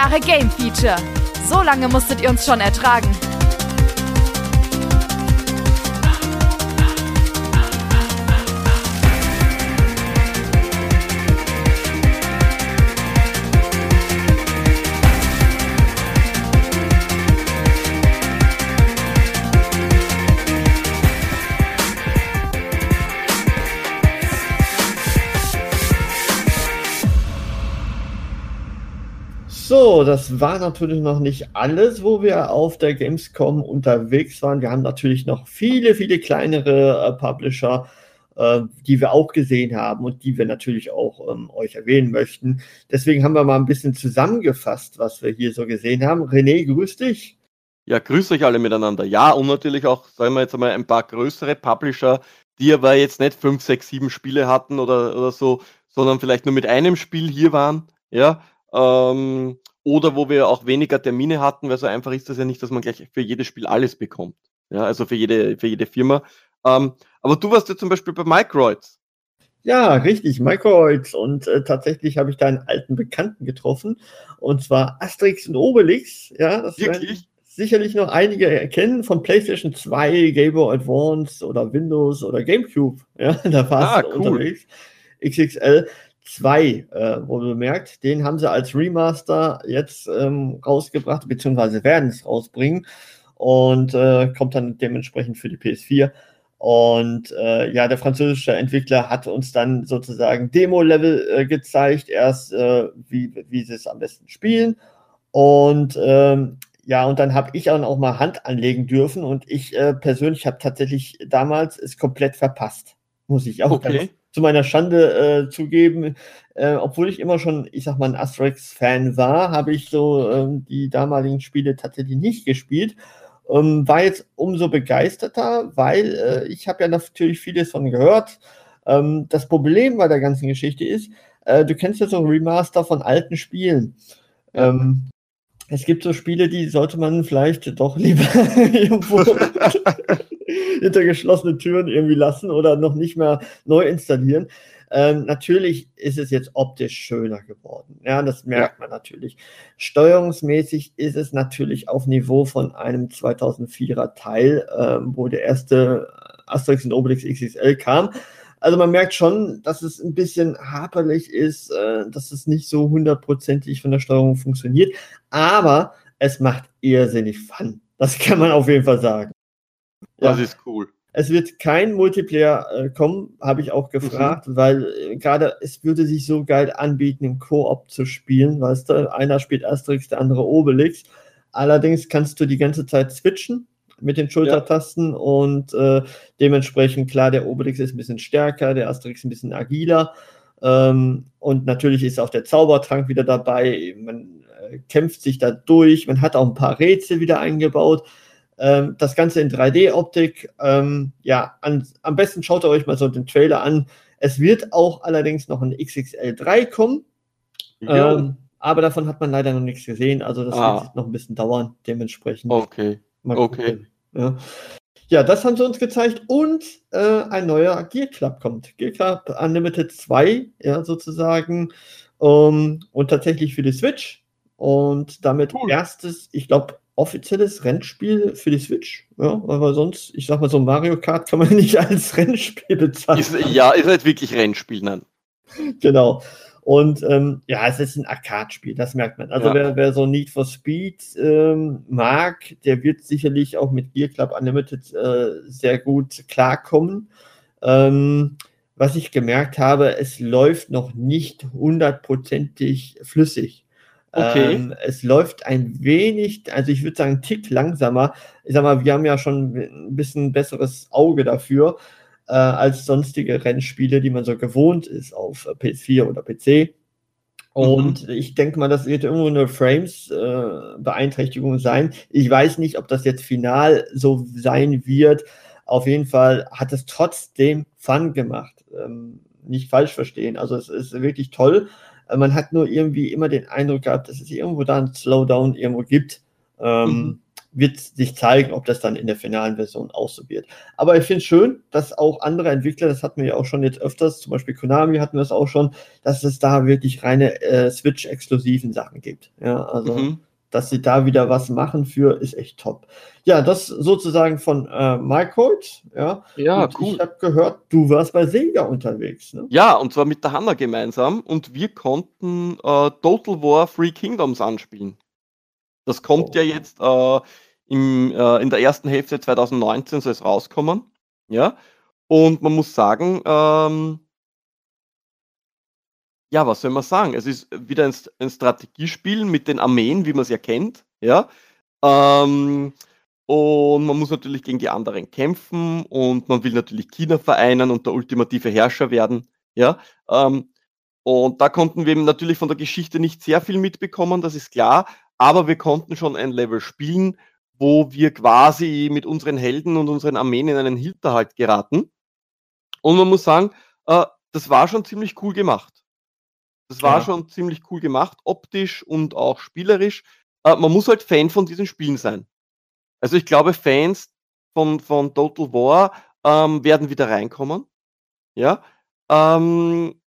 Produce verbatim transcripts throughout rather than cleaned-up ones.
wunderbare Game-Feature. So lange musstet ihr uns schon ertragen. So, das war natürlich noch nicht alles, wo wir auf der Gamescom unterwegs waren. Wir haben natürlich noch viele, viele kleinere äh, Publisher, äh, die wir auch gesehen haben und die wir natürlich auch ähm, euch erwähnen möchten. Deswegen haben wir mal ein bisschen zusammengefasst, was wir hier so gesehen haben. René, grüß dich. Ja, grüß euch alle miteinander. Ja, und natürlich auch, sagen wir jetzt einmal, ein paar größere Publisher, die aber jetzt nicht fünf, sechs, sieben Spiele hatten oder, oder so, sondern vielleicht nur mit einem Spiel hier waren, ja, ähm, oder wo wir auch weniger Termine hatten, weil so einfach ist das ja nicht, dass man gleich für jedes Spiel alles bekommt, ja, also für jede, für jede Firma. Ähm, aber du warst ja zum Beispiel bei Microids. Ja, richtig, Microids. Und äh, tatsächlich habe ich da einen alten Bekannten getroffen, und zwar Asterix und Obelix. Ja, das Wirklich? Sicherlich noch einige erkennen von PlayStation zwei, Game Boy Advance oder Windows oder GameCube. Ja, da war es Ah, cool. unterwegs. X X L zwei, äh, wo du merkt, den haben sie als Remaster jetzt ähm, rausgebracht, beziehungsweise werden es rausbringen, und äh, kommt dann dementsprechend für die P S vier. Und äh, ja, der französische Entwickler hat uns dann sozusagen Demo-Level äh, gezeigt, erst äh, wie, wie sie es am besten spielen. Und ähm, ja, und dann habe ich dann auch mal Hand anlegen dürfen, und ich äh, persönlich habe tatsächlich damals es komplett verpasst, muss ich auch Okay. ganz zu meiner Schande äh, zugeben. Äh, obwohl ich immer schon, ich sag mal, ein Asterix-Fan war, habe ich so ähm, die damaligen Spiele tatsächlich nicht gespielt. Ähm, war jetzt umso begeisterter, weil äh, ich habe ja natürlich vieles von gehört. Ähm, das Problem bei der ganzen Geschichte ist, äh, du kennst ja so ein Remaster von alten Spielen. Ja. Ähm, es gibt so Spiele, die sollte man vielleicht doch lieber irgendwo hinter geschlossenen Türen irgendwie lassen oder noch nicht mehr neu installieren. Ähm, natürlich ist es jetzt optisch schöner geworden. Ja, das merkt Ja. man natürlich. Steuerungsmäßig ist es natürlich auf Niveau von einem zweitausendvierer Teil, ähm, wo der erste Asterix und Obelix X X L kam. Also man merkt schon, dass es ein bisschen haperlich ist, äh, dass es nicht so hundertprozentig von der Steuerung funktioniert. Aber es macht irrsinnig Fun. Das kann man auf jeden Fall sagen. Das Ja. ist cool. Es wird kein Multiplayer äh, kommen, habe ich auch gefragt, mhm. weil äh, gerade es würde sich so geil anbieten, im Koop zu spielen, weißt du, einer spielt Asterix, der andere Obelix. Allerdings kannst du die ganze Zeit switchen mit den Schultertasten, ja. und äh, dementsprechend, klar, der Obelix ist ein bisschen stärker, der Asterix ein bisschen agiler, ähm, und natürlich ist auch der Zaubertrank wieder dabei, man äh, kämpft sich da durch, man hat auch ein paar Rätsel wieder eingebaut. Das Ganze in drei D-Optik. Ähm, ja, an, am besten schaut ihr euch mal so den Trailer an. Es wird auch allerdings noch ein X X L drei kommen. Ähm, aber davon hat man leider noch nichts gesehen. Also das ah. wird noch ein bisschen dauern, dementsprechend. Okay. Mal okay. Ja. ja, das haben sie uns gezeigt. Und äh, ein neuer Gear Club kommt. Gear Club Unlimited zwei, ja, sozusagen. Um, und tatsächlich für die Switch. Und damit cool. erstes, ich glaube, offizielles Rennspiel für die Switch, ja, weil sonst, ich sag mal, so Mario Kart kann man nicht als Rennspiel bezeichnen. Ist, ja, ist halt wirklich Rennspiel, nein. Genau. Und ähm, ja, es ist ein Arcade-Spiel, das merkt man. Also ja. wer, wer so Need for Speed ähm, mag, der wird sicherlich auch mit Gear Club Unlimited äh, sehr gut klarkommen. Ähm, was ich gemerkt habe, es läuft noch nicht hundertprozentig flüssig. Okay. Ähm, es läuft ein wenig, also ich würde sagen, einen Tick langsamer. Ich sag mal, wir haben ja schon ein bisschen besseres Auge dafür, äh, als sonstige Rennspiele, die man so gewohnt ist auf P S vier oder P C. Und mhm. ich denke mal, das wird irgendwo eine Frames-Beeinträchtigung äh, sein. Ich weiß nicht, ob das jetzt final so sein wird. Auf jeden Fall hat es trotzdem Fun gemacht. Ähm, nicht falsch verstehen. Also es ist wirklich toll. Man hat nur irgendwie immer den Eindruck gehabt, dass es irgendwo da einen Slowdown irgendwo gibt. Ähm, mhm. wird sich zeigen, ob das dann in der finalen Version auch so wird. Aber ich finde es schön, dass auch andere Entwickler, das hatten wir ja auch schon jetzt öfters, zum Beispiel Konami hatten wir es auch schon, dass es da wirklich reine äh, Switch-exklusiven Sachen gibt. Ja, also, Mhm. dass sie da wieder was machen für, ist echt top. Ja, das sozusagen von äh, Mycold, ja. Ja, Und cool. ich habe gehört, du warst bei Sega unterwegs, ne? Ja, und zwar mit der Hanna gemeinsam und wir konnten äh, Total War Three Kingdoms anspielen. Das kommt ja Oh. jetzt äh, im, äh, in der ersten Hälfte zwanzig neunzehn soll es rauskommen. Ja, und man muss sagen, ähm, ja, was soll man sagen? Es ist wieder ein, St- ein Strategiespiel mit den Armeen, wie man es ja kennt. Ja, ähm, und man muss natürlich gegen die anderen kämpfen und man will natürlich China vereinen und der ultimative Herrscher werden. Ja, ähm, und da konnten wir eben natürlich von der Geschichte nicht sehr viel mitbekommen, das ist klar, aber wir konnten schon ein Level spielen, wo wir quasi mit unseren Helden und unseren Armeen in einen Hinterhalt geraten. Und man muss sagen, äh, das war schon ziemlich cool gemacht. Das war Ja. schon ziemlich cool gemacht, optisch und auch spielerisch. Äh, man muss halt Fan von diesen Spielen sein. Also ich glaube, Fans von, von Total War ähm, werden wieder reinkommen. Ja. Ähm,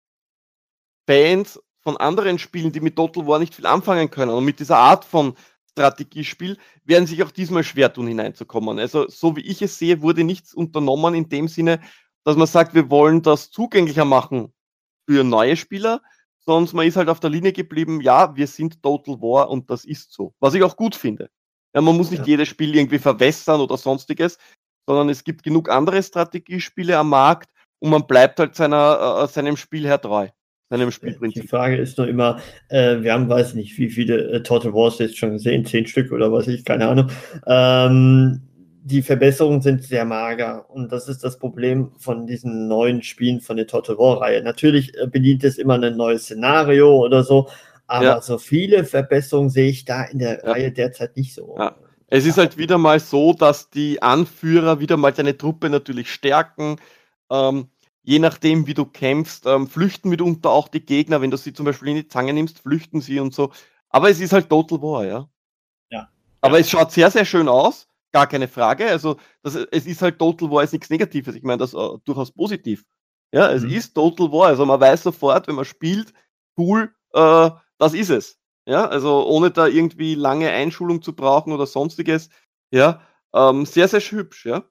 Fans von anderen Spielen, die mit Total War nicht viel anfangen können und mit dieser Art von Strategiespiel, werden sich auch diesmal schwer tun, hineinzukommen. Also, so wie ich es sehe, wurde nichts unternommen in dem Sinne, dass man sagt, wir wollen das zugänglicher machen für neue Spieler, sondern man ist halt auf der Linie geblieben, ja, wir sind Total War und das ist so. Was ich auch gut finde. Ja, man muss nicht Ja. jedes Spiel irgendwie verwässern oder sonstiges, sondern es gibt genug andere Strategiespiele am Markt und man bleibt halt seiner, äh, seinem Spielherr treu. Seinem Die Spielprinzip. Frage ist nur immer, äh, wir haben, weiß nicht, wie viele äh, Total Wars jetzt schon gesehen, zehn Stück oder was ich, keine Ahnung. Ähm, die Verbesserungen sind sehr mager und das ist das Problem von diesen neuen Spielen von der Total War-Reihe. Natürlich äh, bedient es immer ein neues Szenario oder so, aber Ja. so viele Verbesserungen sehe ich da in der Ja. Reihe derzeit nicht so. Ja. Es ist halt wieder mal so, dass die Anführer wieder mal deine Truppe natürlich stärken. Ähm, je nachdem, wie du kämpfst, ähm, flüchten mitunter auch die Gegner. Wenn du sie zum Beispiel in die Zange nimmst, flüchten sie und so. Aber es ist halt Total War, ja. Ja. Aber Ja. es schaut sehr, sehr schön aus. Gar keine Frage. Also, das, es ist halt Total War, ist nichts Negatives. Ich meine das äh, durchaus positiv. Ja, es Mhm. ist Total War. Also, man weiß sofort, wenn man spielt, cool, äh, das ist es. Ja, also ohne da irgendwie lange Einschulung zu brauchen oder sonstiges. Ja, ähm, sehr, sehr hübsch, ja.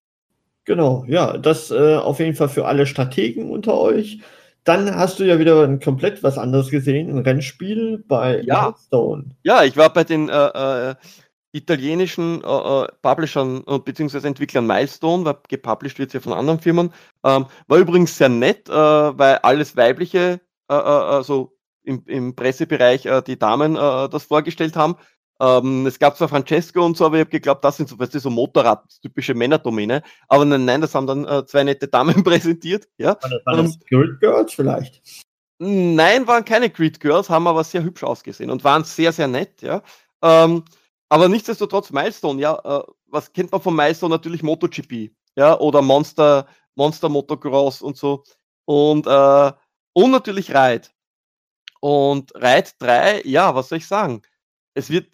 Genau, ja, das äh, auf jeden Fall für alle Strategen unter euch. Dann hast du ja wieder ein komplett was anderes gesehen, ein Rennspiel bei Ja. Milestone. Ja, ich war bei den äh, äh, italienischen äh, äh, Publishern und beziehungsweise Entwicklern Milestone, weil gepublished wird ja von anderen Firmen. Ähm, war übrigens sehr nett, äh, weil alles weibliche, äh, äh, also im, im Pressebereich äh, die Damen äh, das vorgestellt haben. Ähm, es gab zwar Francesco und so, aber ich habe geglaubt, das sind so, weißt du, so Motorrad, typische Männerdomäne. Aber nein, nein, das haben dann äh, zwei nette Damen präsentiert. Ja. War das, war Ähm, das Grid Girls vielleicht? Nein, waren keine Grid Girls, haben aber sehr hübsch ausgesehen und waren sehr, sehr nett, ja. Ähm, aber nichtsdestotrotz Milestone, ja, äh, was kennt man von Milestone? Natürlich MotoGP, ja, oder Monster, Monster Motocross und so. Und, äh, und natürlich Ride. Und Ride drei, ja, was soll ich sagen? Es wird,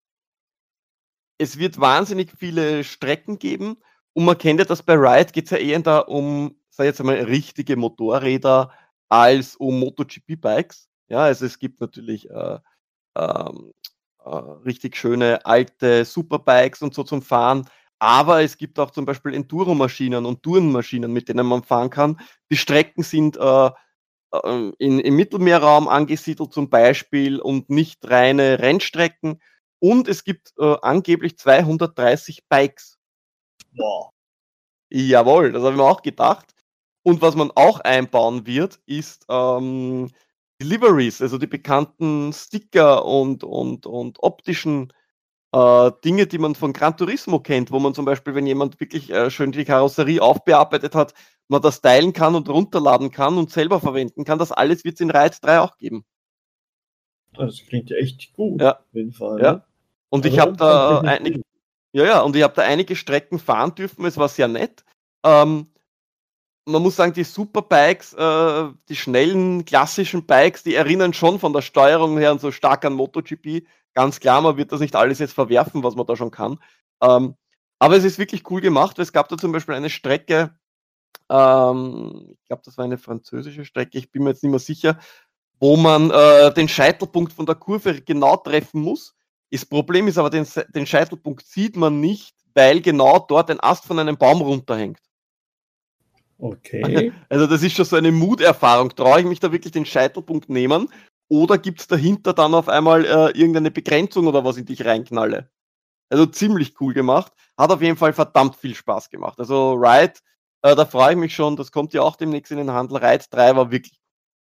es wird wahnsinnig viele Strecken geben und man kennt ja das bei Ride, geht es ja eher da um, sag ich jetzt einmal, richtige Motorräder als um MotoGP-Bikes. Ja, also es gibt natürlich äh, ähm, äh, richtig schöne alte Superbikes und so zum Fahren, aber es gibt auch zum Beispiel Enduro-Maschinen und Tourenmaschinen, mit denen man fahren kann. Die Strecken sind äh, äh, in, im Mittelmeerraum angesiedelt zum Beispiel und nicht reine Rennstrecken. Und es gibt äh, angeblich zweihundertdreißig Bikes. Boah. Jawohl, das habe ich mir auch gedacht. Und was man auch einbauen wird, ist ähm, Deliveries, also die bekannten Sticker und, und, und optischen äh, Dinge, die man von Gran Turismo kennt, wo man zum Beispiel, wenn jemand wirklich äh, schön die Karosserie aufbearbeitet hat, man das teilen kann und runterladen kann und selber verwenden kann. Das alles wird es in Ride drei auch geben. Das klingt echt gut, Ja. auf jeden Fall. Ja. Ne? Und Also ich habe da tatsächlich einige, gut. ja, ja, und ich habe da einige Strecken fahren dürfen, es war sehr nett. Ähm, man muss sagen, die Superbikes, äh, die schnellen, klassischen Bikes, die erinnern schon von der Steuerung her so stark an MotoGP. ganz klar, man wird das nicht alles jetzt verwerfen, was man da schon kann. Ähm, aber es ist wirklich cool gemacht, weil es gab da zum Beispiel eine Strecke, ähm, ich glaube, das war eine französische Strecke, ich bin mir jetzt nicht mehr sicher, wo man äh, den Scheitelpunkt von der Kurve genau treffen muss. Das Problem ist aber, den, den Scheitelpunkt sieht man nicht, weil genau dort ein Ast von einem Baum runterhängt. Okay. Also das ist schon so eine Muterfahrung. Traue ich mich da wirklich den Scheitelpunkt nehmen? Oder gibt es dahinter dann auf einmal äh, irgendeine Begrenzung oder was, in die ich reinknalle? Also ziemlich cool gemacht. Hat auf jeden Fall verdammt viel Spaß gemacht. Also Ride, äh, da freue ich mich schon. Das kommt ja auch demnächst in den Handel. Ride drei war wirklich.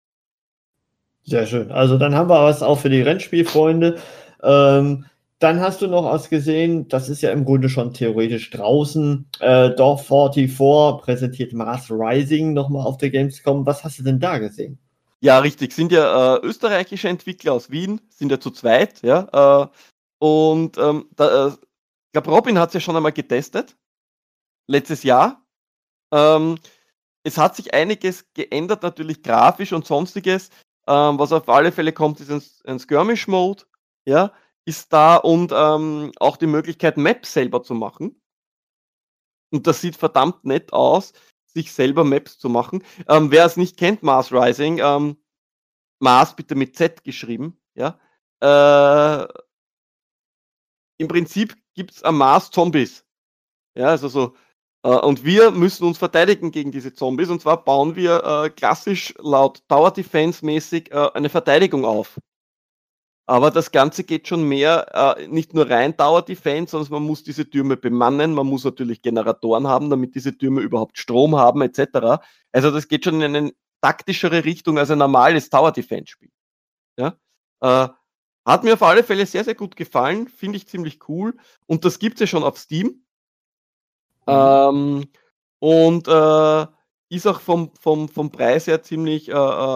Sehr schön. Also dann haben wir was auch für die Rennspielfreunde. Ähm, dann hast du noch was gesehen, das ist ja im Grunde schon theoretisch draußen. Äh, Dorf vierundvierzig präsentiert Mars Rising nochmal auf der Gamescom. Was hast du denn da gesehen? Ja, richtig. Sind ja äh, österreichische Entwickler aus Wien, sind ja zu zweit, ja. Äh, und ähm, da, äh, ich glaube, Robin hat es ja schon einmal getestet. Letztes Jahr. Ähm, es hat sich einiges geändert, natürlich grafisch und sonstiges. Ähm, was auf alle Fälle kommt, ist ein, ein Skirmish-Mode, ja, ist da und ähm, auch die Möglichkeit, Maps selber zu machen. Und das sieht verdammt nett aus, sich selber Maps zu machen. Ähm, wer es nicht kennt, Mars Rising, ähm, Mars bitte mit Z geschrieben, ja. Äh, Im Prinzip gibt es am Mars Zombies. Ja, also so. Äh, und wir müssen uns verteidigen gegen diese Zombies. Und zwar bauen wir äh, klassisch laut Tower Defense mäßig äh, eine Verteidigung auf. Aber das Ganze geht schon mehr, äh, nicht nur rein Tower Defense, sondern man muss diese Türme bemannen. Man muss natürlich Generatoren haben, damit diese Türme überhaupt Strom haben, et cetera. Also das geht schon in eine taktischere Richtung als ein normales Tower Defense Spiel. Ja? Äh, hat mir auf alle Fälle sehr, sehr gut gefallen. Finde ich ziemlich cool. Und das gibt es ja schon auf Steam. Mhm. Ähm, und äh, ist auch vom, vom, vom Preis her ziemlich äh, äh,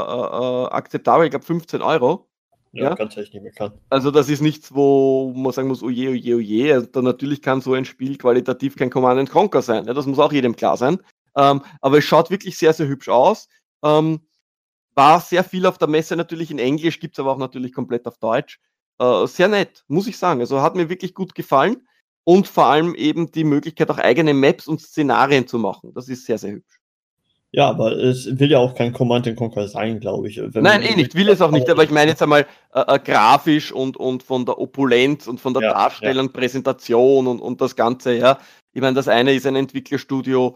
äh, akzeptabel. Ich glaube fünfzehn Euro. Ja, Ja? ganz echt nicht mehr kann. Also das ist nichts, wo man sagen muss, oje, oje, oje. Also da natürlich kann so ein Spiel qualitativ kein Command and Conquer sein. Ja? Das muss auch jedem klar sein. Ähm, aber es schaut wirklich sehr, sehr hübsch aus. Ähm, war sehr viel auf der Messe natürlich in Englisch, gibt es aber auch natürlich komplett auf Deutsch. Äh, sehr nett, muss ich sagen. Also hat mir wirklich gut gefallen. Und vor allem eben die Möglichkeit, auch eigene Maps und Szenarien zu machen. Das ist sehr, sehr hübsch. Ja, aber es will ja auch kein Command and Conquer sein, glaube ich. Wenn Nein, eh nicht, will es auch nicht, aber ich meine jetzt einmal äh, äh, grafisch und, und von der Opulenz und von der ja, Darstellung, ja. Präsentation und, und das Ganze, ja. Ich meine, das eine ist ein Entwicklerstudio,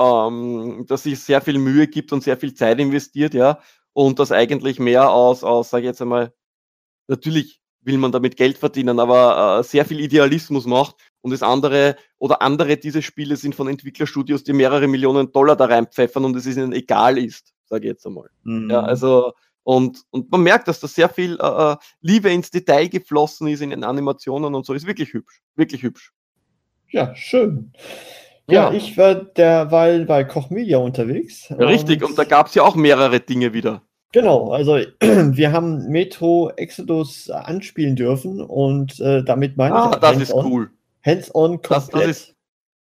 ähm, das sich sehr viel Mühe gibt und sehr viel Zeit investiert, ja, und das eigentlich mehr aus, aus sage ich jetzt einmal, natürlich will man damit Geld verdienen, aber äh, sehr viel Idealismus macht. Und das andere oder andere diese Spiele sind von Entwicklerstudios, die mehrere Millionen Dollar da reinpfeffern und es ihnen egal ist, sage ich jetzt einmal. Mhm. Ja, also und, und man merkt, dass da sehr viel äh, Liebe ins Detail geflossen ist in den Animationen und so. Ist wirklich hübsch, wirklich hübsch. Ja, schön. Ja, ja. Ich war derweil bei Koch Media unterwegs. Ja, richtig, und, und da gab es ja auch mehrere Dinge wieder. Genau, also wir haben Metro Exodus anspielen dürfen und äh, damit meine ah, ich auch das ist cool. Hands-on komplett. Das, das ist,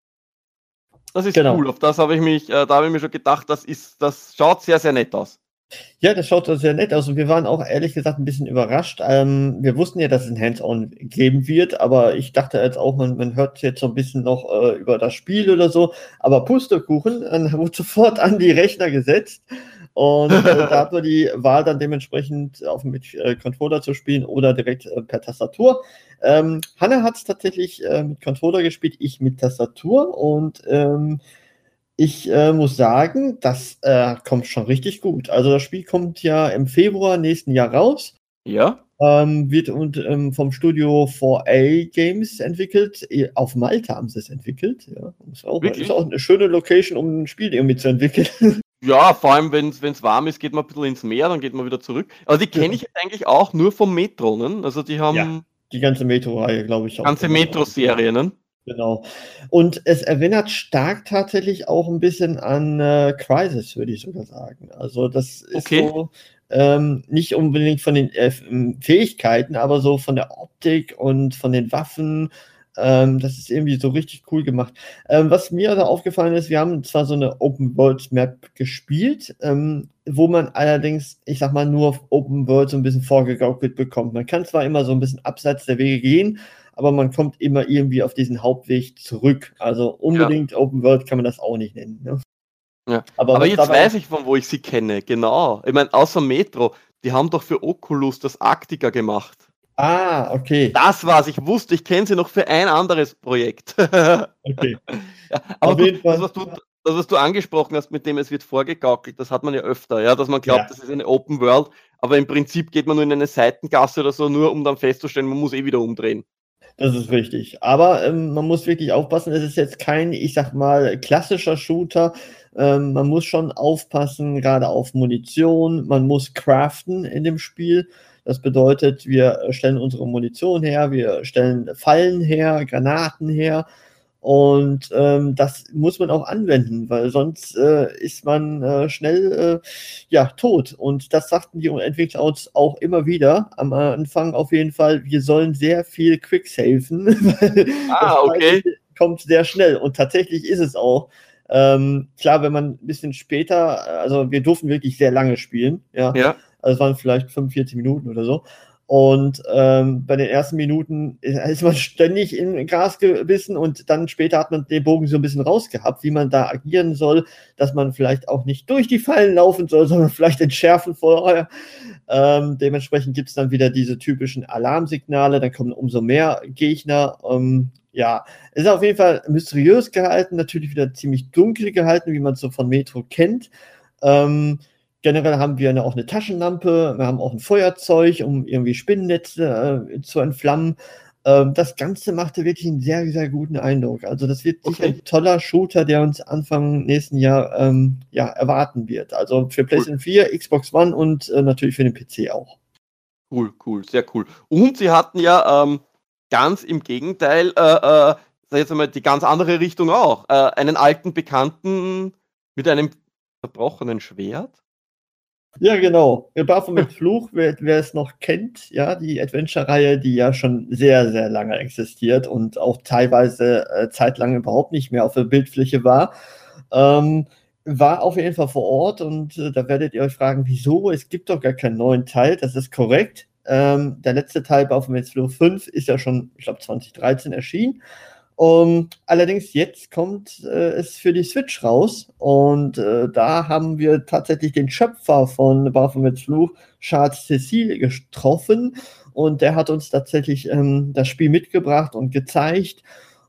das ist genau. cool. Auf das habe ich mich, äh, da habe ich mir schon gedacht, das ist, das schaut sehr, sehr nett aus. Ja, das schaut sehr nett aus und wir waren auch ehrlich gesagt ein bisschen überrascht. Ähm, wir wussten ja, dass es ein Hands-on geben wird, aber ich dachte jetzt auch, man, man hört jetzt so ein bisschen noch äh, über das Spiel oder so. Aber Pustekuchen, dann wurde sofort an die Rechner gesetzt. Und äh, da hat man die Wahl dann dementsprechend auf mit äh, Controller zu spielen oder direkt äh, per Tastatur. Ähm, Hanna hat es tatsächlich äh, mit Controller gespielt, ich mit Tastatur und ähm, ich äh, muss sagen, das äh, kommt schon richtig gut. Also das Spiel kommt ja im Februar nächsten Jahr raus. Ja. Ähm, wird und, ähm, vom Studio vier A Games entwickelt. Auf Malta haben sie es entwickelt. Ja, ist auch, ist auch eine schöne Location, um ein Spiel irgendwie zu entwickeln. Ja, vor allem, wenn es warm ist, geht man ein bisschen ins Meer, dann geht man wieder zurück. Aber die kenne ich eigentlich auch nur vom Metro, ne? Also die haben... Ja, die ganze Metro-Reihe, glaube ich. Die ganze Metro-Serie, ne? Genau. Und es erinnert stark tatsächlich auch ein bisschen an äh, Crysis, würde ich sogar sagen. Also das ist okay. so ähm, nicht unbedingt von den äh, Fähigkeiten, aber so von der Optik und von den Waffen. Ähm, das ist irgendwie so richtig cool gemacht. Ähm, was mir da aufgefallen ist, wir haben zwar so eine Open-World-Map gespielt, ähm, wo man allerdings, ich sag mal, nur auf Open-World so ein bisschen vorgegaukelt bekommt. Man kann zwar immer so ein bisschen abseits der Wege gehen, aber man kommt immer irgendwie auf diesen Hauptweg zurück. Also unbedingt ja. Open-World kann man das auch nicht nennen. Ne? Ja. Aber, aber jetzt weiß ich, von wo ich sie kenne, genau. Ich meine, außer Metro, die haben doch für Oculus das Arctica gemacht. Ah, okay. Das war's. Ich wusste, ich kenne sie noch für ein anderes Projekt. Okay. Ja, aber gut, das, was du, das, was du angesprochen hast, mit dem es wird vorgegaukelt, das hat man ja öfter, ja, dass man glaubt, ja. das ist eine Open World, aber im Prinzip geht man nur in eine Seitengasse oder so, nur um dann festzustellen, man muss eh wieder umdrehen. Das ist richtig. Aber ähm, man muss wirklich aufpassen, es ist jetzt kein, ich sag mal, klassischer Shooter. Ähm, man muss schon aufpassen, gerade auf Munition. Man muss craften in dem Spiel. Das bedeutet, wir stellen unsere Munition her, wir stellen Fallen her, Granaten her. Und ähm, das muss man auch anwenden, weil sonst äh, ist man äh, schnell äh, ja, tot. Und das sagten die Entwickler uns auch immer wieder am Anfang auf jeden Fall, wir sollen sehr viel quicksafen, weil ah, okay. das kommt sehr schnell. Und tatsächlich ist es auch. Ähm, klar, wenn man ein bisschen später, also wir durften wirklich sehr lange spielen, ja. ja. Also es waren vielleicht fünfundvierzig Minuten oder so. Und ähm, bei den ersten Minuten ist man ständig in Gras gebissen und dann später hat man den Bogen so ein bisschen rausgehabt, wie man da agieren soll, dass man vielleicht auch nicht durch die Fallen laufen soll, sondern vielleicht entschärfen vorher. Ähm, dementsprechend gibt es dann wieder diese typischen Alarmsignale, dann kommen umso mehr Gegner. Ähm, ja, es ist auf jeden Fall mysteriös gehalten, natürlich wieder ziemlich dunkel gehalten, wie man es so von Metro kennt. Ähm, Generell haben wir eine, auch eine Taschenlampe, wir haben auch ein Feuerzeug, um irgendwie Spinnennetze äh, zu entflammen. Ähm, das Ganze machte wirklich einen sehr, sehr guten Eindruck. Also das wird sicher okay. ein toller Shooter, der uns Anfang nächsten Jahr ähm, ja, erwarten wird. Also für PlayStation cool. vier, Xbox One und äh, natürlich für den P C auch. Cool, cool, sehr cool. Und sie hatten ja ähm, ganz im Gegenteil, äh, äh, sag jetzt einmal, die ganz andere Richtung auch. Äh, einen alten Bekannten mit einem verbrochenen Schwert. Ja, genau. Baphomet Fluch, wer, wer es noch kennt, ja, die Adventure-Reihe, die ja schon sehr, sehr lange existiert und auch teilweise äh, zeitlang überhaupt nicht mehr auf der Bildfläche war, ähm, war auf jeden Fall vor Ort und äh, da werdet ihr euch fragen, wieso? Es gibt doch gar keinen neuen Teil, das ist korrekt. Ähm, der letzte Teil, Baphomet Fluch fünf, ist ja schon, ich glaube, zwanzig dreizehn erschienen. Um, allerdings jetzt kommt äh, es für die Switch raus und äh, da haben wir tatsächlich den Schöpfer von Baphomets Fluch, Charles Cecil, getroffen und der hat uns tatsächlich ähm, das Spiel mitgebracht und gezeigt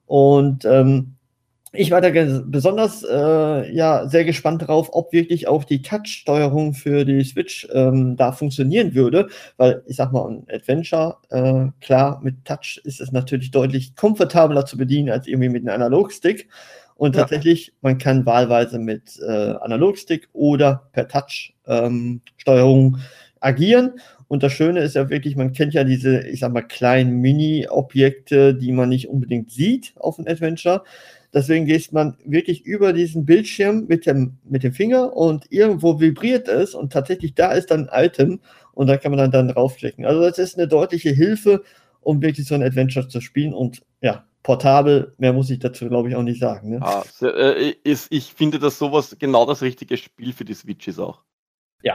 und ähm, ich war da besonders äh, ja, sehr gespannt darauf, ob wirklich auch die Touch-Steuerung für die Switch ähm, da funktionieren würde, weil ich sag mal, ein Adventure, äh, klar, mit Touch ist es natürlich deutlich komfortabler zu bedienen als irgendwie mit einem Analogstick. Und ja. tatsächlich, man kann wahlweise mit äh, Analogstick oder per Touch-Steuerung ähm, agieren. Und das Schöne ist ja wirklich, man kennt ja diese, ich sag mal, kleinen Mini-Objekte, die man nicht unbedingt sieht auf einem Adventure. Deswegen geht man wirklich über diesen Bildschirm mit dem, mit dem Finger und irgendwo vibriert es und tatsächlich da ist dann ein Item und da kann man dann, dann draufklicken. Also das ist eine deutliche Hilfe, um wirklich so ein Adventure zu spielen und ja, portabel, mehr muss ich dazu glaube ich auch nicht sagen. Ne? Ah, sehr, äh, ist, ich finde, dass sowas genau das richtige Spiel für die Switch ist auch. Ja.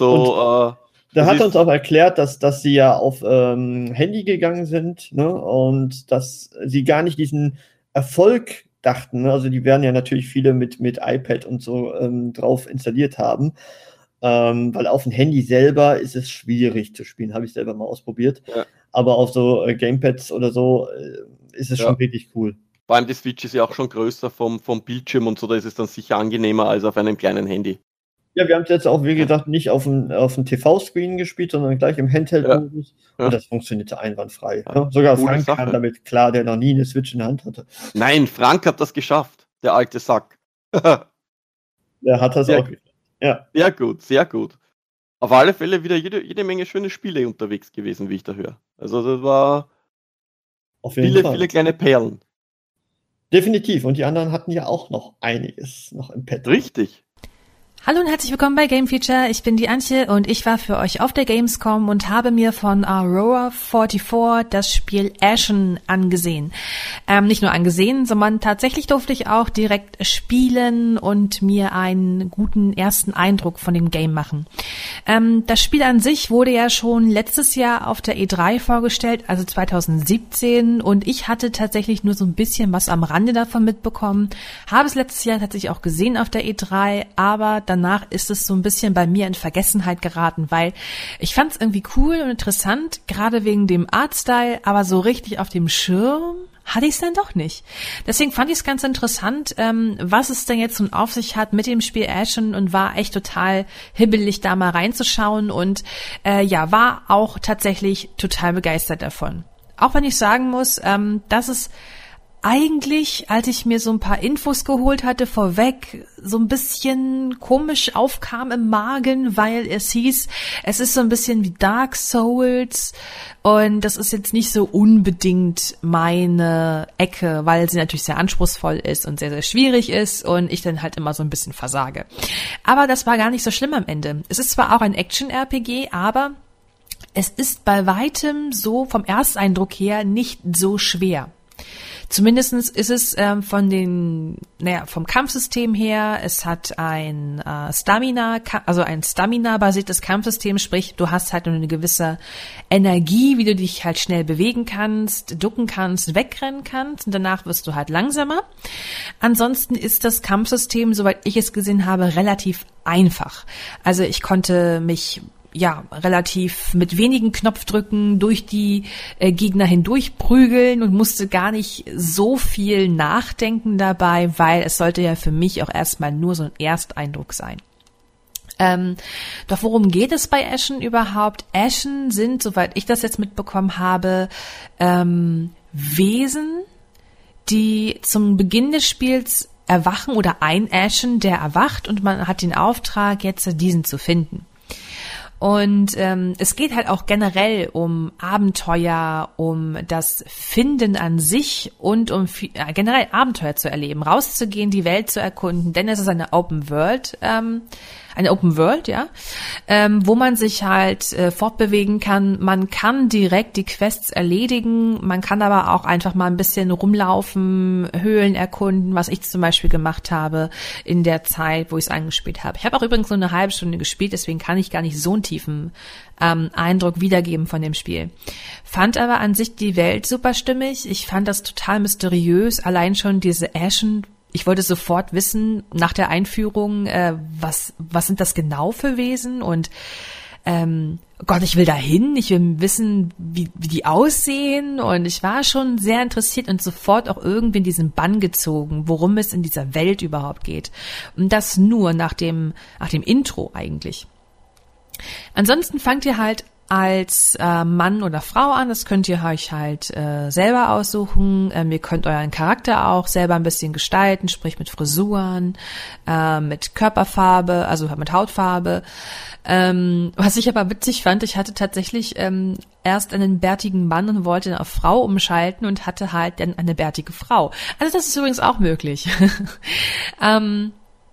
Also, äh, da hat er uns auch erklärt, dass, dass sie ja auf ähm, Handy gegangen sind, ne? Und dass sie gar nicht diesen Erfolg dachten, ne? Also die werden ja natürlich viele mit, mit iPad und so ähm, drauf installiert haben, ähm, weil auf dem Handy selber ist es schwierig zu spielen, habe ich selber mal ausprobiert, ja. Aber auf so äh, Gamepads oder so äh, ist es ja. schon wirklich cool. Vor allem die Switch ist ja auch schon größer vom, vom Bildschirm und so, da ist es dann sicher angenehmer als auf einem kleinen Handy. Ja, wir haben es jetzt auch, wie gesagt, nicht auf dem, auf dem T V-Screen gespielt, sondern gleich im Handheld-Modus. Ja. Ja. Und das funktionierte einwandfrei. Ja. Ja. Sogar Coole Frank Sache. Kam damit klar, der noch nie eine Switch in der Hand hatte. Nein, Frank hat das geschafft, der alte Sack. Der hat das sehr auch geschafft. Ja. Sehr gut, sehr gut. Auf alle Fälle wieder jede, jede Menge schöne Spiele unterwegs gewesen, wie ich da höre. Also das war auf jeden viele, Fall. viele kleine Perlen. Definitiv. Und die anderen hatten ja auch noch einiges noch im Pad. Richtig. Hallo und herzlich willkommen bei Game Feature. Ich bin die Antje und ich war für euch auf der Gamescom und habe mir von Aurora vierundvierzig das Spiel Ashen angesehen. Ähm, nicht nur angesehen, sondern tatsächlich durfte ich auch direkt spielen und mir einen guten ersten Eindruck von dem Game machen. Ähm, das Spiel an sich wurde ja schon letztes Jahr auf der E drei vorgestellt, also zwanzig siebzehn, und ich hatte tatsächlich nur so ein bisschen was am Rande davon mitbekommen. Habe es letztes Jahr tatsächlich auch gesehen auf der E drei, aber danach ist es so ein bisschen bei mir in Vergessenheit geraten, weil ich fand es irgendwie cool und interessant, gerade wegen dem Artstyle, aber so richtig auf dem Schirm hatte ich es dann doch nicht. Deswegen fand ich es ganz interessant, ähm, was es denn jetzt nun auf sich hat mit dem Spiel Ashen, und war echt total hibbelig, da mal reinzuschauen, und äh, ja, war auch tatsächlich total begeistert davon. Auch wenn ich sagen muss, ähm, dass es eigentlich, als ich mir so ein paar Infos geholt hatte vorweg, so ein bisschen komisch aufkam im Magen, weil es hieß, es ist so ein bisschen wie Dark Souls, und das ist jetzt nicht so unbedingt meine Ecke, weil sie natürlich sehr anspruchsvoll ist und sehr, sehr schwierig ist und ich dann halt immer so ein bisschen versage. Aber das war gar nicht so schlimm am Ende. Es ist zwar auch ein Action-R P G, aber es ist bei weitem so vom Ersteindruck her nicht so schwer. Zumindestens ist es ähm, von den, naja, vom Kampfsystem her, es hat ein äh, Stamina, also ein Stamina-basiertes Kampfsystem, sprich, du hast halt nur eine gewisse Energie, wie du dich halt schnell bewegen kannst, ducken kannst, wegrennen kannst, und danach wirst du halt langsamer. Ansonsten ist das Kampfsystem, soweit ich es gesehen habe, relativ einfach. Also ich konnte mich ja, relativ mit wenigen Knopfdrücken durch die äh, Gegner hindurch prügeln und musste gar nicht so viel nachdenken dabei, weil es sollte ja für mich auch erstmal nur so ein Ersteindruck sein. Ähm, doch worum geht es bei Ashen überhaupt? Ashen sind, soweit ich das jetzt mitbekommen habe, ähm, Wesen, die zum Beginn des Spiels erwachen, oder ein Ashen, der erwacht, und man hat den Auftrag, jetzt diesen zu finden. Und ähm, es geht halt auch generell um Abenteuer, um das Finden an sich und um äh, generell Abenteuer zu erleben, rauszugehen, die Welt zu erkunden, denn es ist eine Open World, ähm, eine Open World, ja, ähm, wo man sich halt äh, fortbewegen kann. Man kann direkt die Quests erledigen, man kann aber auch einfach mal ein bisschen rumlaufen, Höhlen erkunden, was ich zum Beispiel gemacht habe in der Zeit, wo ich es angespielt habe. Ich habe auch übrigens nur eine halbe Stunde gespielt, deswegen kann ich gar nicht so einen tiefen ähm, Eindruck wiedergeben von dem Spiel. Fand aber an sich die Welt super stimmig. Ich fand das total mysteriös, allein schon diese Ashen. Ich wollte sofort wissen, nach der Einführung, äh, was was sind das genau für Wesen, und ähm, Gott, ich will da hin, ich will wissen, wie, wie die aussehen, und ich war schon sehr interessiert und sofort auch irgendwie in diesen Bann gezogen, worum es in dieser Welt überhaupt geht. Und das nur nach dem, nach dem Intro eigentlich. Ansonsten fangt ihr halt als äh, Mann oder Frau an, das könnt ihr euch halt äh, selber aussuchen. Ähm, ihr könnt euren Charakter auch selber ein bisschen gestalten, sprich mit Frisuren, äh, mit Körperfarbe, also mit Hautfarbe. Ähm, was ich aber witzig fand, ich hatte tatsächlich ähm, erst einen bärtigen Mann und wollte auf Frau umschalten und hatte halt dann eine bärtige Frau. Also das ist übrigens auch möglich. ähm,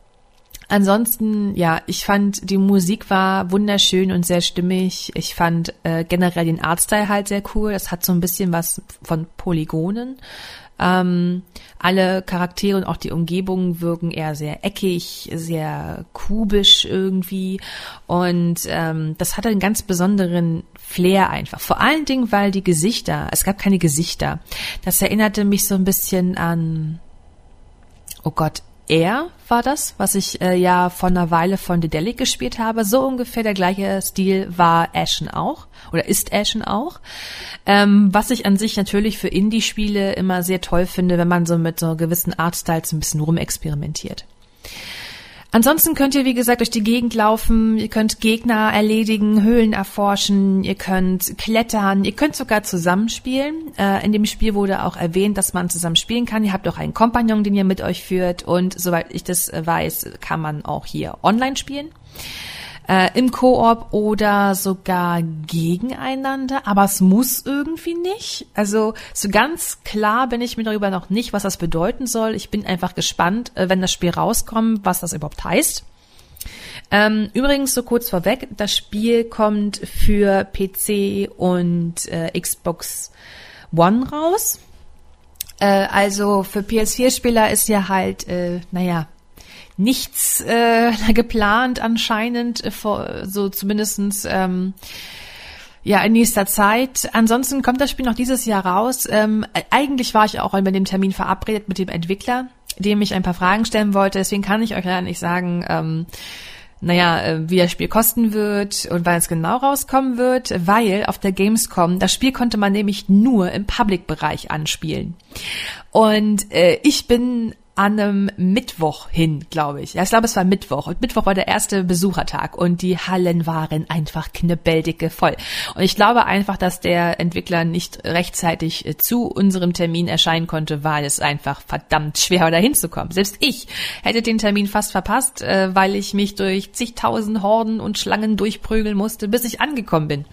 Ansonsten, ja, ich fand, die Musik war wunderschön und sehr stimmig. Ich fand äh, generell den Artstyle halt sehr cool. Das hat so ein bisschen was von Polygonen. Ähm, alle Charaktere und auch die Umgebungen wirken eher sehr eckig, sehr kubisch irgendwie. Und ähm, das hatte einen ganz besonderen Flair einfach. Vor allen Dingen, weil die Gesichter, es gab keine Gesichter. Das erinnerte mich so ein bisschen an, oh Gott, Air war das, was ich äh, ja vor einer Weile von Dedelic gespielt habe. So ungefähr der gleiche Stil war Ashen auch, oder ist Ashen auch. Ähm, was ich an sich natürlich für Indie-Spiele immer sehr toll finde, wenn man so mit so gewissen Artstyles ein bisschen rumexperimentiert. Ansonsten könnt ihr, wie gesagt, durch die Gegend laufen, ihr könnt Gegner erledigen, Höhlen erforschen, ihr könnt klettern, ihr könnt sogar zusammenspielen. Äh, in dem Spiel wurde auch erwähnt, dass man zusammen spielen kann. Ihr habt auch einen Kompagnon, den ihr mit euch führt, und soweit ich das weiß, kann man auch hier online spielen. Äh, im Koop oder sogar gegeneinander, aber es muss irgendwie nicht. Also so ganz klar bin ich mir darüber noch nicht, was das bedeuten soll. Ich bin einfach gespannt, äh, wenn das Spiel rauskommt, was das überhaupt heißt. Ähm, übrigens, so kurz vorweg, das Spiel kommt für P C und äh, Xbox One raus. Äh, also für P S vier Spieler ist ja halt, äh, naja, nichts äh, geplant anscheinend, äh, vor, so zumindestens ähm, ja in nächster Zeit. Ansonsten kommt das Spiel noch dieses Jahr raus. Ähm, eigentlich war ich auch bei dem Termin verabredet mit dem Entwickler, dem ich ein paar Fragen stellen wollte. Deswegen kann ich euch leider nicht sagen, ähm, naja, wie das Spiel kosten wird und wann es genau rauskommen wird, weil auf der Gamescom, das Spiel konnte man nämlich nur im Public-Bereich anspielen. Und äh, ich bin an einem Mittwoch hin, glaube ich. Ja, ich glaube, es war Mittwoch. Und Mittwoch war der erste Besuchertag und die Hallen waren einfach knebbeldicke voll. Und ich glaube einfach, dass der Entwickler nicht rechtzeitig zu unserem Termin erscheinen konnte, weil es einfach verdammt schwer war, da hinzukommen. Selbst ich hätte den Termin fast verpasst, weil ich mich durch zigtausend Horden und Schlangen durchprügeln musste, bis ich angekommen bin.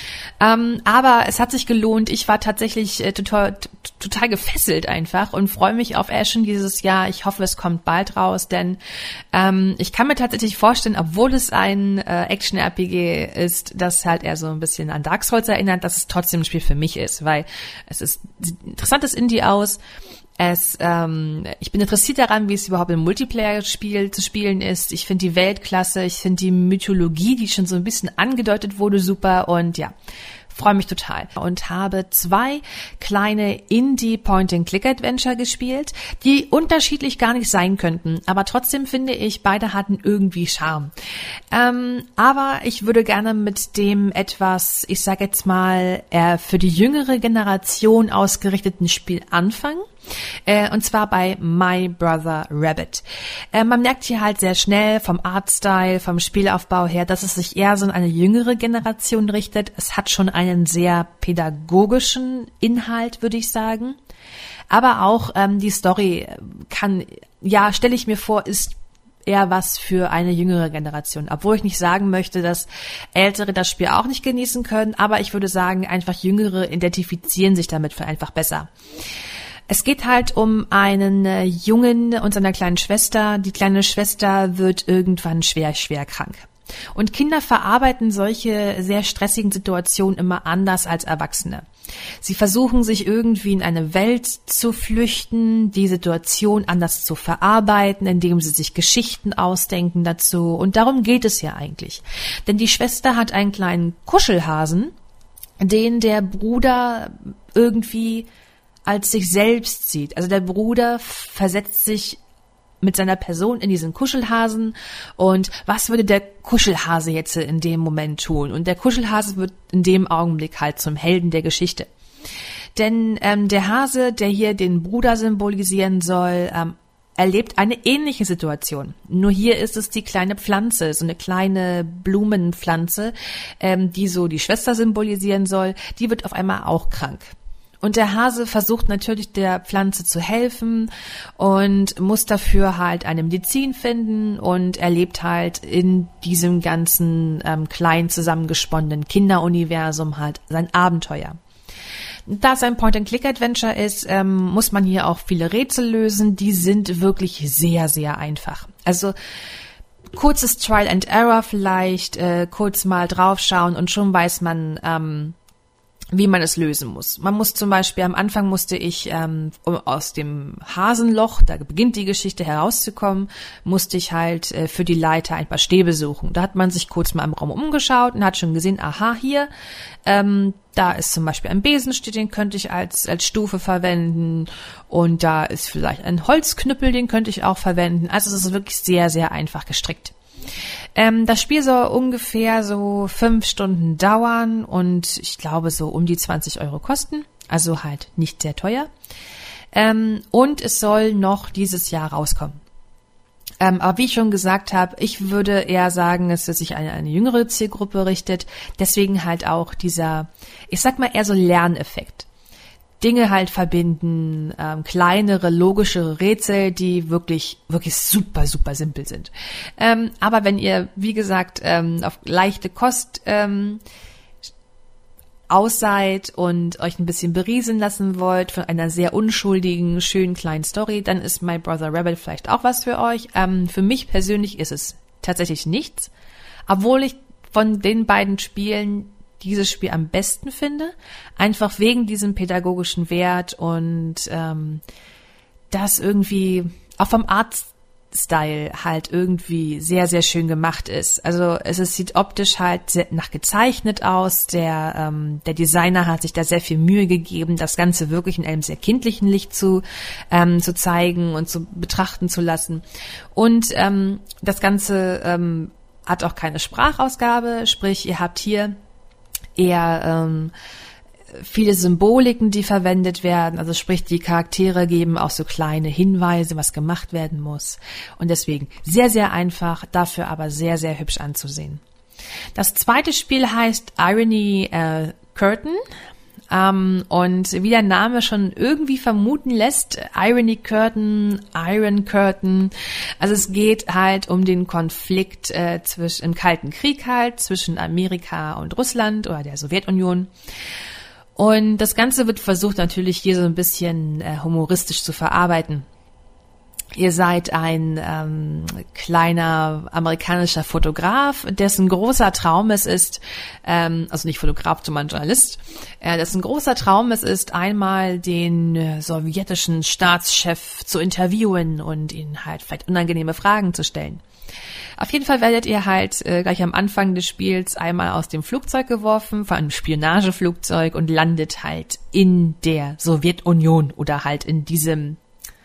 Ähm, aber es hat sich gelohnt. Ich war tatsächlich äh, total, t- total gefesselt einfach und freue mich auf Ashen dieses Jahr. Ich hoffe, es kommt bald raus, denn ähm, ich kann mir tatsächlich vorstellen, obwohl es ein äh, Action-R P G ist, das halt eher so ein bisschen an Dark Souls erinnert, dass es trotzdem ein Spiel für mich ist, weil es ist sieht ein interessantes Indie aus. Es, ähm, ich bin interessiert daran, wie es überhaupt im Multiplayer-Spiel zu spielen ist. Ich finde die Welt klasse, ich finde die Mythologie, die schon so ein bisschen angedeutet wurde, super und ja, freue mich total. Und habe zwei kleine Indie-Point-and-Click-Adventure gespielt, die unterschiedlich gar nicht sein könnten, aber trotzdem finde ich, beide hatten irgendwie Charme. Ähm, aber ich würde gerne mit dem etwas, ich sage jetzt mal, äh, für die jüngere Generation ausgerichteten Spiel anfangen. Äh, und zwar bei My Brother Rabbit. Äh, man merkt hier halt sehr schnell vom Artstyle, vom Spielaufbau her, dass es sich eher so an eine jüngere Generation richtet. Es hat schon einen sehr pädagogischen Inhalt, würde ich sagen. Aber auch ähm, die Story kann, ja, stelle ich mir vor, ist eher was für eine jüngere Generation. Obwohl ich nicht sagen möchte, dass Ältere das Spiel auch nicht genießen können, aber ich würde sagen, einfach Jüngere identifizieren sich damit einfach besser. Es geht halt um einen äh, Jungen und seiner kleinen Schwester. Die kleine Schwester wird irgendwann schwer, schwer krank. Und Kinder verarbeiten solche sehr stressigen Situationen immer anders als Erwachsene. Sie versuchen sich irgendwie in eine Welt zu flüchten, die Situation anders zu verarbeiten, indem sie sich Geschichten ausdenken dazu. Und darum geht es ja eigentlich. Denn die Schwester hat einen kleinen Kuschelhasen, den der Bruder irgendwie als sich selbst sieht. Also der Bruder versetzt sich mit seiner Person in diesen Kuschelhasen und was würde der Kuschelhase jetzt in dem Moment tun? Und der Kuschelhase wird in dem Augenblick halt zum Helden der Geschichte. Denn ähm, der Hase, der hier den Bruder symbolisieren soll, ähm, erlebt eine ähnliche Situation. Nur hier ist es die kleine Pflanze, so eine kleine Blumenpflanze, ähm, die so die Schwester symbolisieren soll, die wird auf einmal auch krank. Und der Hase versucht natürlich der Pflanze zu helfen und muss dafür halt eine Medizin finden und erlebt halt in diesem ganzen ähm, klein zusammengesponnenen Kinderuniversum halt sein Abenteuer. Da es ein Point-and-Click-Adventure ist, ähm, muss man hier auch viele Rätsel lösen. Die sind wirklich sehr, sehr einfach. Also kurzes Trial and Error vielleicht, äh, kurz mal draufschauen und schon weiß man, ähm, wie man es lösen muss. Man muss zum Beispiel, am Anfang musste ich ähm, um aus dem Hasenloch, da beginnt die Geschichte, herauszukommen, musste ich halt äh, für die Leiter ein paar Stäbe suchen. Da hat man sich kurz mal im Raum umgeschaut und hat schon gesehen, aha, hier, ähm, da ist zum Beispiel ein Besenstiel, den könnte ich als als Stufe verwenden und da ist vielleicht ein Holzknüppel, den könnte ich auch verwenden. Also es ist wirklich sehr, sehr einfach gestrickt. Ähm, das Spiel soll ungefähr so fünf Stunden dauern und ich glaube so um die zwanzig Euro kosten, also halt nicht sehr teuer. Ähm, und es soll noch dieses Jahr rauskommen. Ähm, aber wie ich schon gesagt habe, ich würde eher sagen, dass es sich an eine, eine jüngere Zielgruppe richtet. Deswegen halt auch dieser, ich sag mal eher so Lerneffekt. Dinge halt verbinden, ähm, kleinere, logischere Rätsel, die wirklich, wirklich super, super simpel sind. Ähm, aber wenn ihr, wie gesagt, ähm, auf leichte Kost ähm, aus seid und euch ein bisschen berieseln lassen wollt von einer sehr unschuldigen, schönen kleinen Story, dann ist My Brother Rabbit vielleicht auch was für euch. Ähm, für mich persönlich ist es tatsächlich nichts, obwohl ich von den beiden Spielen dieses Spiel am besten finde, einfach wegen diesem pädagogischen Wert und ähm, das irgendwie auch vom Artstyle halt irgendwie sehr, sehr schön gemacht ist. Also es, es sieht optisch halt sehr nach gezeichnet aus. Der, ähm, der Designer hat sich da sehr viel Mühe gegeben, das Ganze wirklich in einem sehr kindlichen Licht zu, ähm, zu zeigen und zu betrachten zu lassen. Und ähm, das Ganze ähm, hat auch keine Sprachausgabe, sprich ihr habt hier eher ähm, viele Symboliken, die verwendet werden, also sprich die Charaktere geben auch so kleine Hinweise, was gemacht werden muss und deswegen sehr, sehr einfach, dafür aber sehr, sehr hübsch anzusehen. Das zweite Spiel heißt Irony äh, Curtain. Um, und wie der Name schon irgendwie vermuten lässt, Irony Curtain, Iron Curtain, also es geht halt um den Konflikt äh, zwischen im Kalten Krieg halt zwischen Amerika und Russland oder der Sowjetunion. Und das Ganze wird versucht natürlich hier so ein bisschen äh, humoristisch zu verarbeiten. Ihr seid ein ähm, kleiner amerikanischer Fotograf, dessen großer Traum es ist, ähm, also nicht Fotograf, sondern Journalist, äh, dessen großer Traum es ist, einmal den äh, sowjetischen Staatschef zu interviewen und ihn halt vielleicht unangenehme Fragen zu stellen. Auf jeden Fall werdet ihr halt äh, gleich am Anfang des Spiels einmal aus dem Flugzeug geworfen, von einem Spionageflugzeug und landet halt in der Sowjetunion oder halt in diesem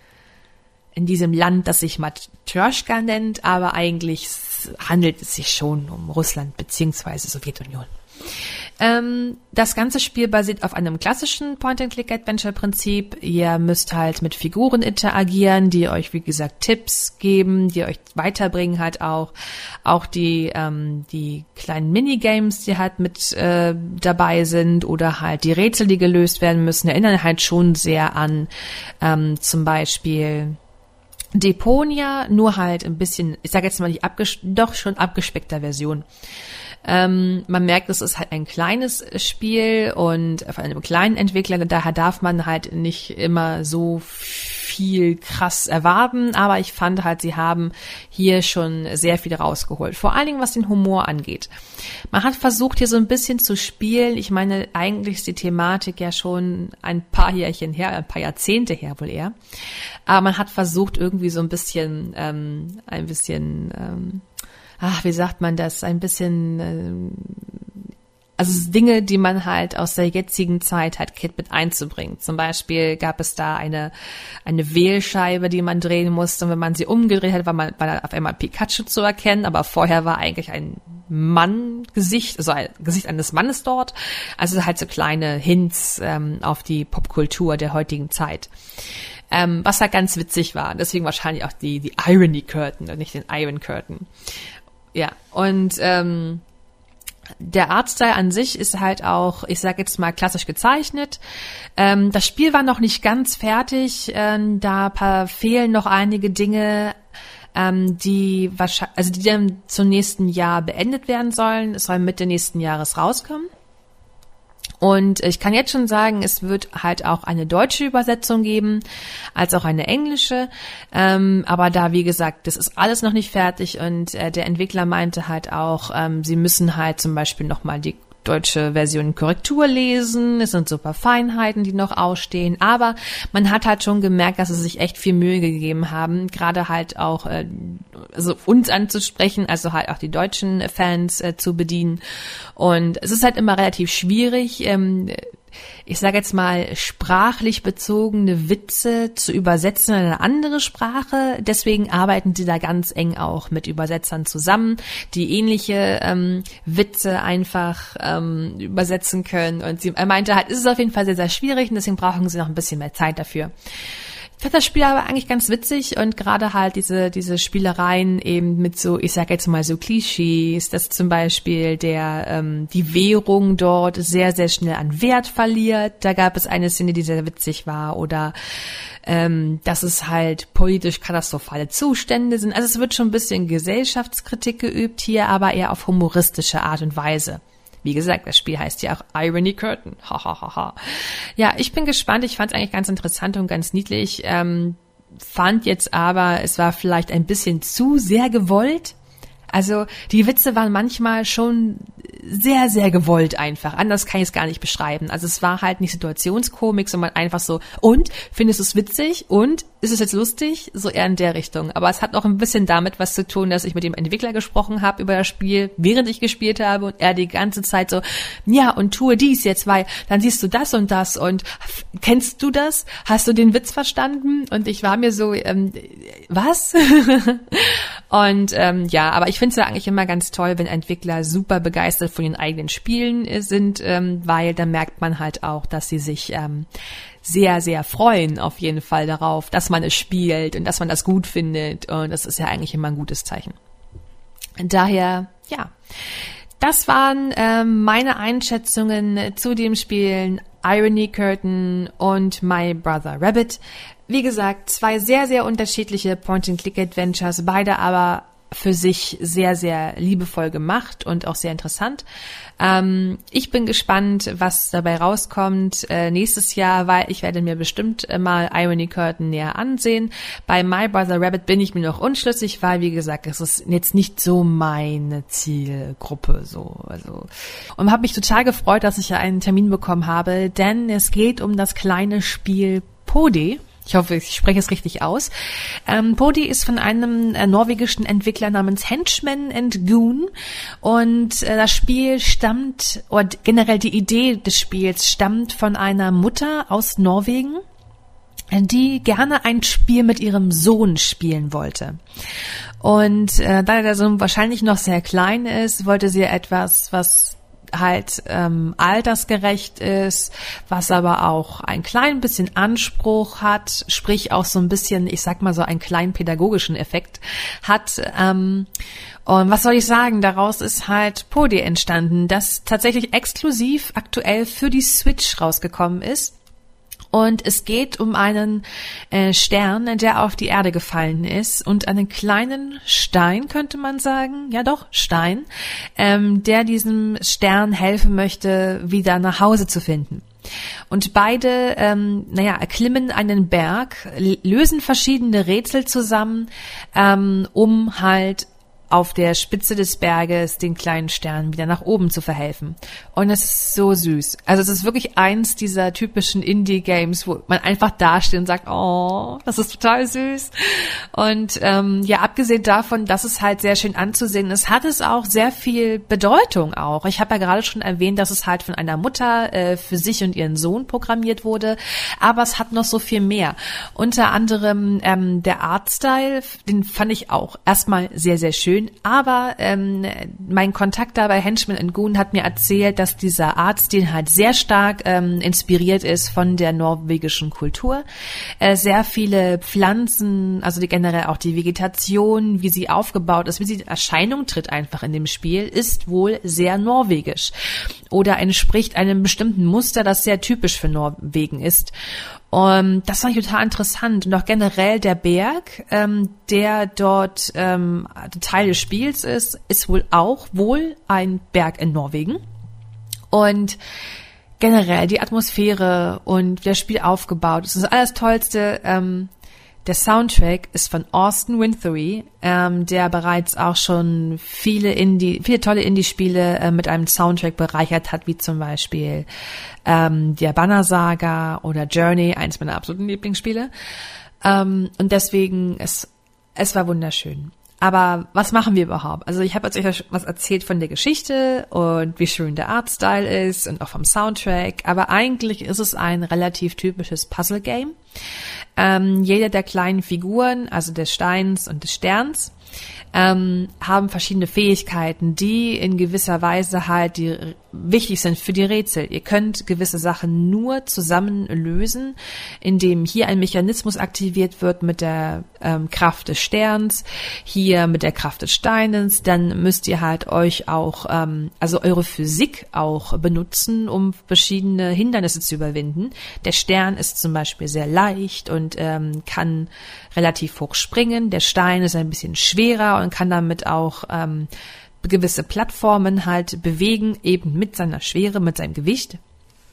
in diesem Land, das sich Matrjoschka nennt, aber eigentlich handelt es sich schon um Russland beziehungsweise Sowjetunion. Ähm, das ganze Spiel basiert auf einem klassischen Point-and-Click-Adventure-Prinzip. Ihr müsst halt mit Figuren interagieren, die euch, wie gesagt, Tipps geben, die euch weiterbringen halt auch. Auch die ähm, die kleinen Minigames, die halt mit äh, dabei sind oder halt die Rätsel, die gelöst werden müssen, erinnern halt schon sehr an ähm, zum Beispiel Deponia, nur halt ein bisschen, ich sage jetzt mal die abges- doch schon abgespeckter Version. Ähm, man merkt, es ist halt ein kleines Spiel und von einem kleinen Entwickler, daher darf man halt nicht immer so viel krass erwarten, aber ich fand halt, sie haben hier schon sehr viel rausgeholt, vor allen Dingen was den Humor angeht. Man hat versucht, hier so ein bisschen zu spielen, ich meine, eigentlich ist die Thematik ja schon ein paar Jährchen her, ein paar Jahrzehnte her wohl eher, aber man hat versucht, irgendwie so ein bisschen, ähm, ein bisschen, ähm, ach, wie sagt man das, ein bisschen, äh, also Dinge, die man halt aus der jetzigen Zeit halt mit einzubringen. Zum Beispiel gab es da eine eine Wählscheibe, die man drehen musste. Und wenn man sie umgedreht hat, war man war da auf einmal Pikachu zu erkennen. Aber vorher war eigentlich ein Mann-Gesicht, also ein Gesicht eines Mannes dort. Also halt so kleine Hints ähm, auf die Popkultur der heutigen Zeit. Ähm, was halt ganz witzig war. Deswegen wahrscheinlich auch die die Irony Curtain und nicht den Iron Curtain. Ja, und ähm, der Artstyle an sich ist halt auch, ich sag jetzt mal, klassisch gezeichnet. Ähm, das Spiel war noch nicht ganz fertig, ähm, da paar, fehlen noch einige Dinge, ähm, die wahrscheinlich, also die dann zum nächsten Jahr beendet werden sollen. Es soll Mitte nächsten Jahres rauskommen. Und ich kann jetzt schon sagen, es wird halt auch eine deutsche Übersetzung geben, als auch eine englische. Ähm, aber da, wie gesagt, das ist alles noch nicht fertig und äh, der Entwickler meinte halt auch, ähm, sie müssen halt zum Beispiel nochmal die deutsche Version Korrektur lesen. Es sind super Feinheiten, die noch ausstehen. Aber man hat halt schon gemerkt, dass sie sich echt viel Mühe gegeben haben, gerade halt auch äh, also uns anzusprechen, also halt auch die deutschen Fans äh, zu bedienen. Und es ist halt immer relativ schwierig, ähm, ich sage jetzt mal, sprachlich bezogene Witze zu übersetzen in eine andere Sprache. Deswegen arbeiten sie da ganz eng auch mit Übersetzern zusammen, die ähnliche ähm, Witze einfach ähm, übersetzen können. Und sie, er meinte halt, ist es auf jeden Fall sehr, sehr schwierig und deswegen brauchen sie noch ein bisschen mehr Zeit dafür. Ich fand das Spiel aber eigentlich ganz witzig und gerade halt diese diese Spielereien eben mit so, ich sag jetzt mal so Klischees, dass zum Beispiel der ähm, die Währung dort sehr, sehr schnell an Wert verliert. Da gab es eine Szene, die sehr witzig war oder ähm, dass es halt politisch katastrophale Zustände sind. Also es wird schon ein bisschen Gesellschaftskritik geübt hier, aber eher auf humoristische Art und Weise. Wie gesagt, das Spiel heißt ja auch Irony Curtain. Ha, ha, ha, ha. Ja, ich bin gespannt. Ich fand es eigentlich ganz interessant und ganz niedlich. Ähm, fand jetzt aber, es war vielleicht ein bisschen zu sehr gewollt. Also die Witze waren manchmal schon sehr, sehr gewollt einfach. Anders kann ich es gar nicht beschreiben. Also es war halt nicht Situationskomik, sondern einfach so, und, findest du es witzig? Und, ist es jetzt lustig? So eher in der Richtung. Aber es hat auch ein bisschen damit was zu tun, dass ich mit dem Entwickler gesprochen habe über das Spiel, während ich gespielt habe, und er die ganze Zeit so, ja, und tue dies jetzt, weil dann siehst du das und das und kennst du das? Hast du den Witz verstanden? Und ich war mir so, ähm, was? Und ähm, ja, aber ich finde es ja eigentlich immer ganz toll, wenn Entwickler super begeistert von den eigenen Spielen äh, sind, ähm, weil dann merkt man halt auch, dass sie sich ähm, sehr, sehr freuen auf jeden Fall darauf, dass man es spielt und dass man das gut findet, und das ist ja eigentlich immer ein gutes Zeichen. Daher, ja, das waren ähm, meine Einschätzungen zu dem Spielen Irony Curtain und My Brother Rabbit. Wie gesagt, zwei sehr, sehr unterschiedliche Point-and-Click-Adventures, beide aber für sich sehr, sehr liebevoll gemacht und auch sehr interessant. Ähm, ich bin gespannt, was dabei rauskommt äh, nächstes Jahr, weil ich werde mir bestimmt äh, mal Irony Curtain näher ansehen. Bei My Brother Rabbit bin ich mir noch unschlüssig, weil, wie gesagt, es ist jetzt nicht so meine Zielgruppe, so, also. Und habe mich total gefreut, dass ich ja einen Termin bekommen habe, denn es geht um das kleine Spiel Pode. Ich hoffe, ich spreche es richtig aus. Ähm, Pode ist von einem äh, norwegischen Entwickler namens Henchman and Goon, und äh, das Spiel stammt, oder generell die Idee des Spiels stammt von einer Mutter aus Norwegen, die gerne ein Spiel mit ihrem Sohn spielen wollte. Und äh, da der Sohn wahrscheinlich noch sehr klein ist, wollte sie etwas, was halt ähm, altersgerecht ist, was aber auch ein klein bisschen Anspruch hat, sprich auch so ein bisschen, ich sag mal so einen kleinen pädagogischen Effekt hat. Ähm, und was soll ich sagen, daraus ist halt Pode entstanden, das tatsächlich exklusiv aktuell für die Switch rausgekommen ist. Und es geht um einen äh, Stern, der auf die Erde gefallen ist, und einen kleinen Stein, könnte man sagen, ja doch, Stein, ähm, der diesem Stern helfen möchte, wieder nach Hause zu finden. Und beide, ähm, naja, erklimmen einen Berg, lösen verschiedene Rätsel zusammen, ähm, um halt auf der Spitze des Berges den kleinen Stern wieder nach oben zu verhelfen. Und es ist so süß. Also es ist wirklich eins dieser typischen Indie-Games, wo man einfach dasteht und sagt, oh, das ist total süß. Und ähm, ja, abgesehen davon, dass es halt sehr schön anzusehen ist, hat es auch sehr viel Bedeutung auch. Ich habe ja gerade schon erwähnt, dass es halt von einer Mutter äh, für sich und ihren Sohn programmiert wurde, aber es hat noch so viel mehr. Unter anderem ähm, der Artstyle, den fand ich auch erstmal sehr, sehr schön. Aber ähm, mein Kontakt da bei Henchman and Goon hat mir erzählt, dass dieser Artstil halt sehr stark ähm, inspiriert ist von der norwegischen Kultur. Äh, sehr viele Pflanzen, also die, generell auch die Vegetation, wie sie aufgebaut ist, wie sie in Erscheinung tritt einfach in dem Spiel, ist wohl sehr norwegisch oder entspricht einem bestimmten Muster, das sehr typisch für Norwegen ist. Und das fand ich total interessant. Und auch generell der Berg, ähm, der dort ähm, Teil des Spiels ist, ist wohl auch wohl ein Berg in Norwegen. Und generell die Atmosphäre und wie das Spiel aufgebaut ist, das ist alles Tollste. Ähm, der Soundtrack ist von Austin Wintory, ähm, der bereits auch schon viele Indie, viele tolle Indie-Spiele äh, mit einem Soundtrack bereichert hat, wie zum Beispiel ähm, der Banner-Saga oder Journey, eins meiner absoluten Lieblingsspiele. Ähm, und deswegen, es, es war wunderschön. Aber was machen wir überhaupt? Also ich habe jetzt euch was erzählt von der Geschichte und wie schön der Artstyle ist und auch vom Soundtrack, aber eigentlich ist es ein relativ typisches Puzzle-Game. Ähm, jede der kleinen Figuren, also des Steins und des Sterns, ähm, haben verschiedene Fähigkeiten, die in gewisser Weise halt die wichtig sind für die Rätsel. Ihr könnt gewisse Sachen nur zusammen lösen, indem hier ein Mechanismus aktiviert wird mit der ähm, Kraft des Sterns, hier mit der Kraft des Steines. Dann müsst ihr halt euch auch, ähm, also eure Physik auch benutzen, um verschiedene Hindernisse zu überwinden. Der Stern ist zum Beispiel sehr leicht und ähm, kann relativ hoch springen. Der Stein ist ein bisschen schwerer und kann damit auch ähm, gewisse Plattformen halt bewegen, eben mit seiner Schwere, mit seinem Gewicht.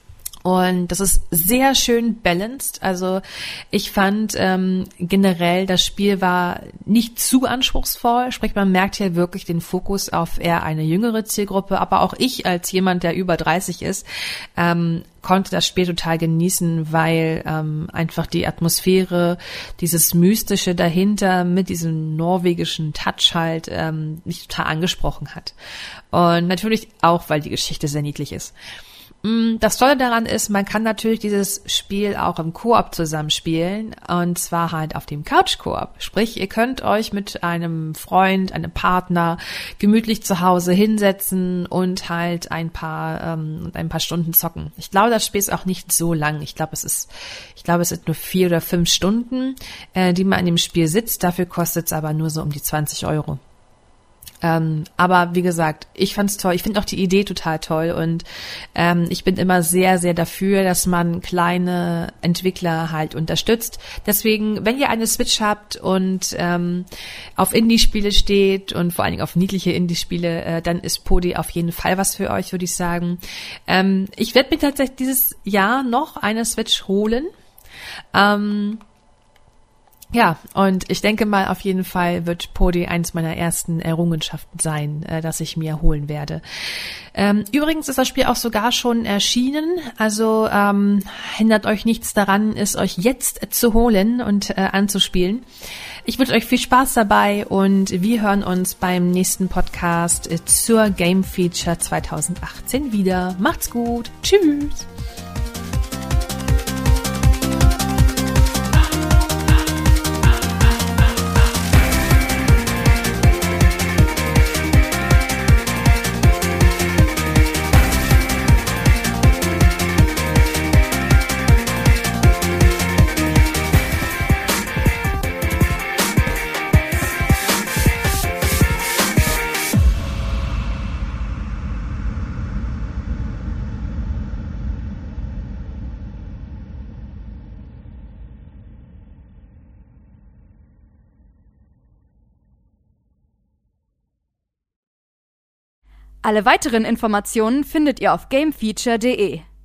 Und das ist sehr schön balanced. Also ich fand ähm, generell, das Spiel war nicht zu anspruchsvoll. Sprich, man merkt hier wirklich den Fokus auf eher eine jüngere Zielgruppe. Aber auch ich als jemand, der über dreißig ist, ähm, konnte das Spiel total genießen, weil ähm, einfach die Atmosphäre, dieses Mystische dahinter mit diesem norwegischen Touch halt ähm, mich total angesprochen hat. Und natürlich auch, weil die Geschichte sehr niedlich ist. Das Tolle daran ist, man kann natürlich dieses Spiel auch im Koop zusammenspielen und zwar halt auf dem Couch-Koop. Sprich, ihr könnt euch mit einem Freund, einem Partner gemütlich zu Hause hinsetzen und halt ein paar ähm, ein paar Stunden zocken. Ich glaube, das Spiel ist auch nicht so lang. Ich glaube, es ist ich glaube, es sind nur vier oder fünf Stunden, äh, die man in dem Spiel sitzt. Dafür kostet es aber nur so um die zwanzig Euro. Ähm, aber wie gesagt, ich fand's toll. Ich finde auch die Idee total toll und ähm, ich bin immer sehr, sehr dafür, dass man kleine Entwickler halt unterstützt. Deswegen, wenn ihr eine Switch habt und ähm, auf Indie-Spiele steht und vor allen Dingen auf niedliche Indie-Spiele, äh, dann ist Podi auf jeden Fall was für euch, würde ich sagen. Ähm, ich werde mir tatsächlich dieses Jahr noch eine Switch holen. Ähm, Ja, und ich denke mal, auf jeden Fall wird Podi eins meiner ersten Errungenschaften sein, äh, das ich mir holen werde. Ähm, übrigens ist das Spiel auch sogar schon erschienen, also ähm, hindert euch nichts daran, es euch jetzt zu holen und äh, anzuspielen. Ich wünsche euch viel Spaß dabei und wir hören uns beim nächsten Podcast äh, zur Game Feature zwanzig achtzehn wieder. Macht's gut, tschüss! Alle weiteren Informationen findet ihr auf gamefeature punkt de.